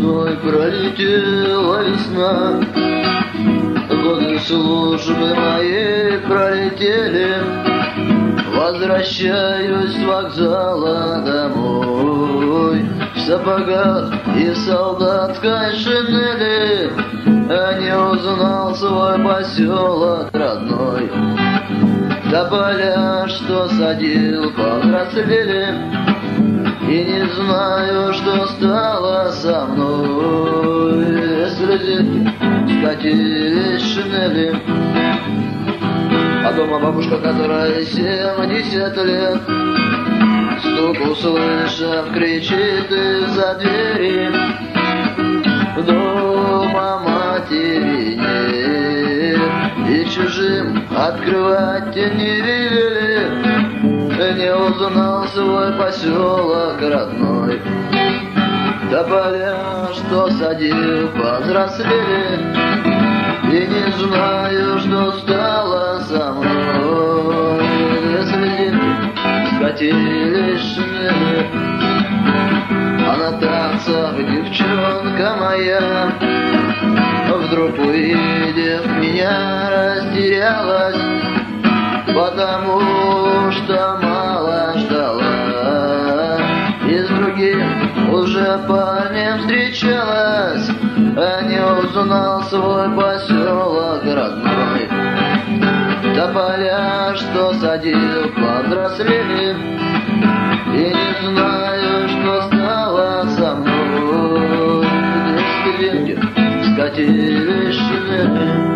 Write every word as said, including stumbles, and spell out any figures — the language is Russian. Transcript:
весной пролетела весна, годы службы моей пролетели. Возвращаюсь с вокзала домой в сапогах и солдатской шинели. Я не узнал свой поселок родной. Тополя, что садил, повзрослели, и не знаю, что стало со мной. Слезинки скатились шинели. А дома бабушка, которая семьдесят лет, стук услышав, кричит из-за двери. Дома матери нет, и чужим открывать не велели. Не узнал свой поселок родной. Тополя, что садил, повзрослели, и не знаю, что стало со мной. Слезинки скатились шинели. А на танцах девчонка моя, вдруг увидев меня, растерялась, потому что мало ждала и с другим уже парнем встречалась. А не узнал свой поселок родной. Тополя, что садил, повзрослели, и не знаю, что стало со мной. Слезинки скатились шинели.